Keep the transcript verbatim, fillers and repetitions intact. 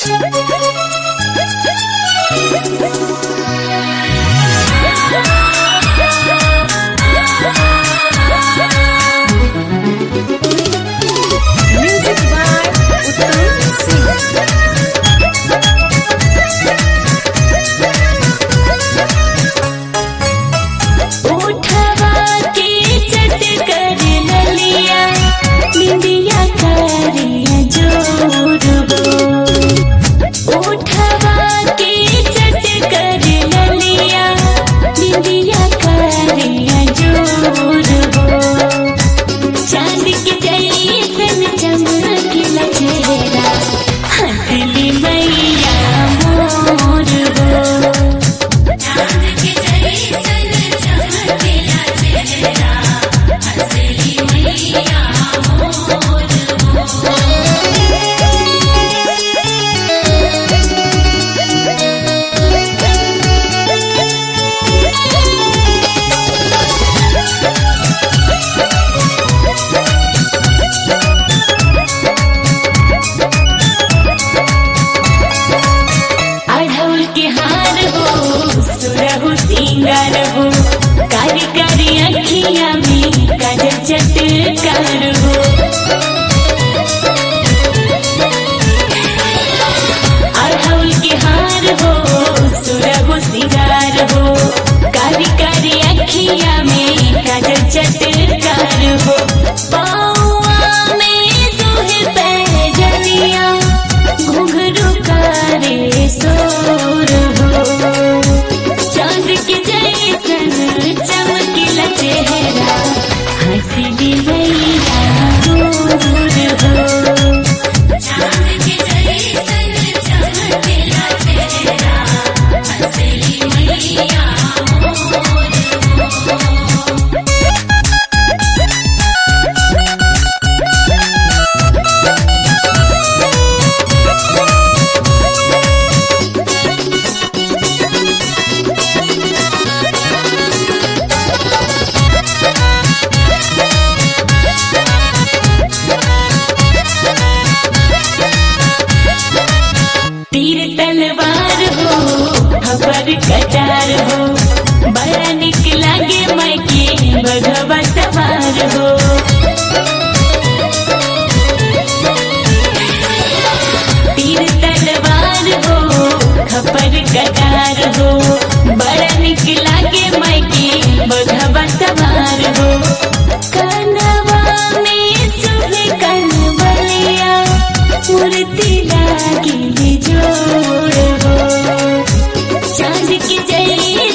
कारी कारी अखियां में काजल चटकार हो। अड़हुल के हार हो सुरहु सिंगार हो, कारी कारी अखियां में काजल चटकार हो। पाँव में सोहे पैजनिया घुंघरू करे सोर हो। चांद के जैसन चमकीला चेहरा हंसली मैया दूर हो। चांद के जैसन चमकीला चेहरा हंसली मैया दूर हो। तीर तलवार हो खबर कटार हो, बड़ा निक लागे मायके बघवा सवार हो। तीर तलवार हो खबर कटार हो, बड़ा निक लागे मायके बघवा सवार हो। कनवा में सुबह कनवलिया मूर्ति लागी जोड़ हो। चांद की जय